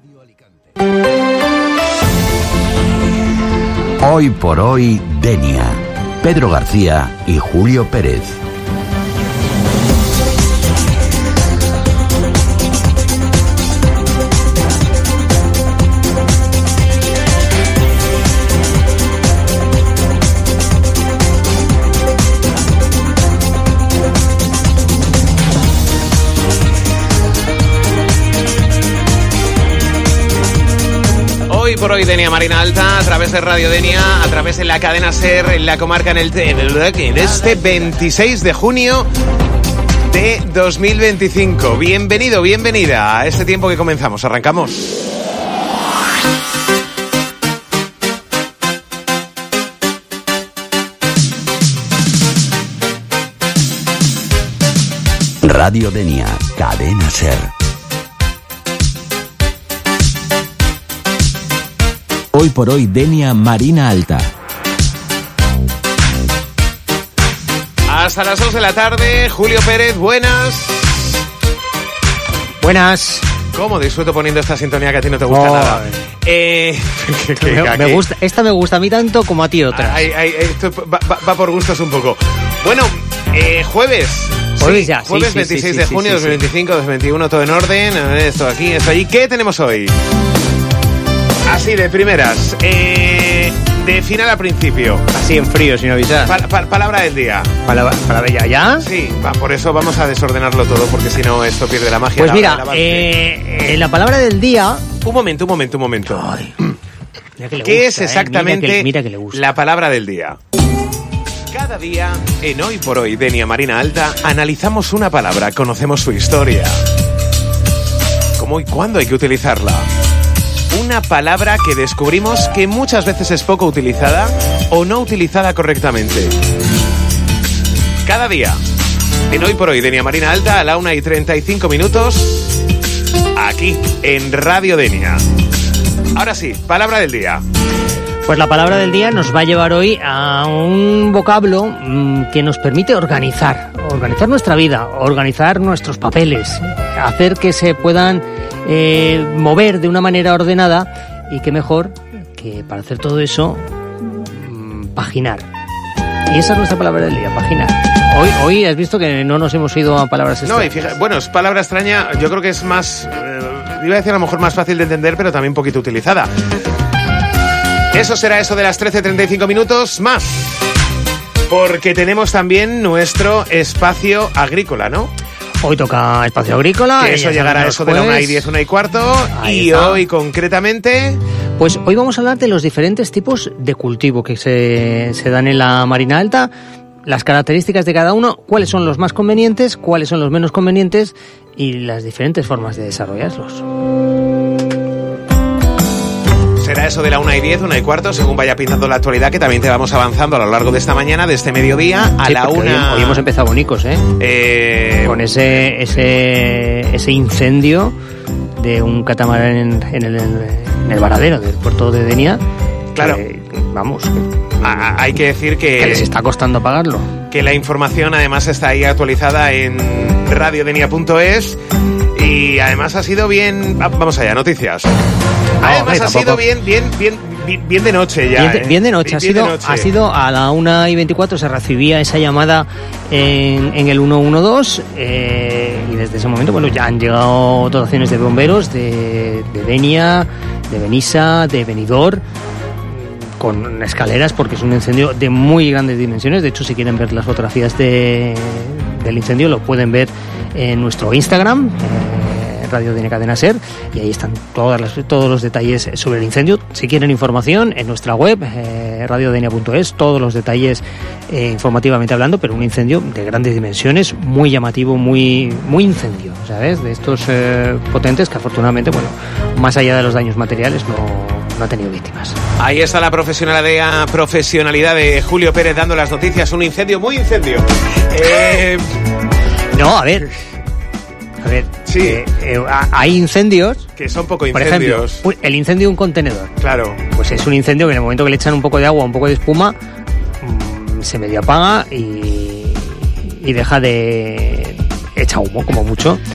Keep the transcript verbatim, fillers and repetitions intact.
Hoy por hoy, Denia. Pedro García y Julio Pérez. Hoy por hoy, Denia Marina Alta, a través de Radio Denia, a través de la cadena SER, en la comarca, en el en este veintiséis de junio de dos mil veinticinco. Bienvenido, bienvenida a este tiempo que comenzamos. Arrancamos. Radio Denia, cadena SER. Hoy por hoy, Denia Marina Alta. Hasta las dos de la tarde, Julio Pérez, buenas. Buenas. ¿Cómo disfruto poniendo esta sintonía que a ti no te gusta oh, nada? Eh, que, que, me, me gusta, esta me gusta a mí tanto como a ti otra. Ay, ay, esto va, va, va por gustos un poco. Bueno, eh, jueves. Jueves sí, ya. Jueves sí, veintiséis sí, de sí, junio de sí, dos mil veinticinco, dos mil veintiuno, todo en orden. Esto aquí, esto allí. ¿Qué tenemos hoy? Así de primeras, eh, de final a principio. Así en frío, sin avisar. Pa, pa, palabra del día. ¿Palabra, palabra ya? ¿Ya? Sí, va, por eso vamos a desordenarlo todo, porque si no esto pierde la magia. Pues la mira, eh, la palabra del día... Un momento, un momento, un momento. Ay, mira que le ¿Qué gusta, es exactamente eh? mira que, mira que le gusta. La palabra del día? Cada día, en Hoy por Hoy, Denia Marina Alta, analizamos una palabra, conocemos su historia. ¿Cómo y cuándo hay que utilizarla? Una palabra que descubrimos que muchas veces es poco utilizada o no utilizada correctamente. Cada día, en Hoy por Hoy, Denia Marina Alta, a la una y treinta y cinco minutos, aquí, en Radio Denia. Ahora sí, palabra del día. Pues la palabra del día nos va a llevar hoy a un vocablo mmm, que nos permite organizar, organizar nuestra vida, organizar nuestros papeles, hacer que se puedan eh, mover de una manera ordenada y qué mejor que para hacer todo eso, mmm, paginar. Y esa es nuestra palabra del día, paginar. Hoy, hoy has visto que no nos hemos ido a palabras extrañas. No, y fíjate, bueno, es palabra extraña, yo creo que es más, eh, iba a decir a lo mejor más fácil de entender, pero también un poquito utilizada. Eso será eso de las trece treinta y cinco minutos más. Porque tenemos también nuestro espacio agrícola, ¿no? Hoy toca espacio agrícola. Que eso llegará a eso de la una y diez, una y cuarto. Y está. Hoy concretamente... Pues hoy vamos a hablar de los diferentes tipos de cultivo que se, se dan en la Marina Alta, las características de cada uno, cuáles son los más convenientes, cuáles son los menos convenientes y las diferentes formas de desarrollarlos. Será eso de la una y diez, una y cuarto, según vaya pintando la actualidad, que también te vamos avanzando a lo largo de esta mañana, de este mediodía, a sí, la una... Hoy, hoy hemos empezado bonicos, ¿eh? eh... Con ese, ese, ese incendio de un catamarán en, en, el, en el varadero del puerto de Denia. Claro. Que, vamos. A, hay que decir que... Que les está costando apagarlo. Que la información además está ahí actualizada en radio denia punto es. Y además ha sido bien... Vamos allá, noticias. No, además hombre, ha tampoco... sido bien, bien, bien, bien, bien de noche ya. Bien de, ¿eh? bien de noche. Bien, ha, sido, de noche. ha sido a la una y veinticuatro se recibía esa llamada en, en el uno uno dos eh, y desde ese momento bueno ya han llegado dotaciones de bomberos de, de Denia, de Benissa, de Benidorm, con escaleras porque es un incendio de muy grandes dimensiones. De hecho, si quieren ver las fotografías de, del incendio lo pueden ver en nuestro Instagram, eh, Radio Denia Cadena SER, y ahí están todas las, todos los detalles sobre el incendio. Si quieren información, en nuestra web, eh, radio denia punto es, todos los detalles eh, informativamente hablando, pero un incendio de grandes dimensiones, muy llamativo, muy, muy incendio, ¿sabes? De estos eh, potentes que afortunadamente, bueno, más allá de los daños materiales, no, no ha tenido víctimas. Ahí está la profesionalidad, profesionalidad de Julio Pérez dando las noticias. Un incendio, muy incendio. Eh... No, a ver... A ver, sí. eh, eh, hay incendios... Que son poco incendios. Por ejemplo, el incendio de un contenedor. Claro. Pues es un incendio que en el momento que le echan un poco de agua, un poco de espuma, mmm, se medio apaga y, y deja de... echa humo, como mucho.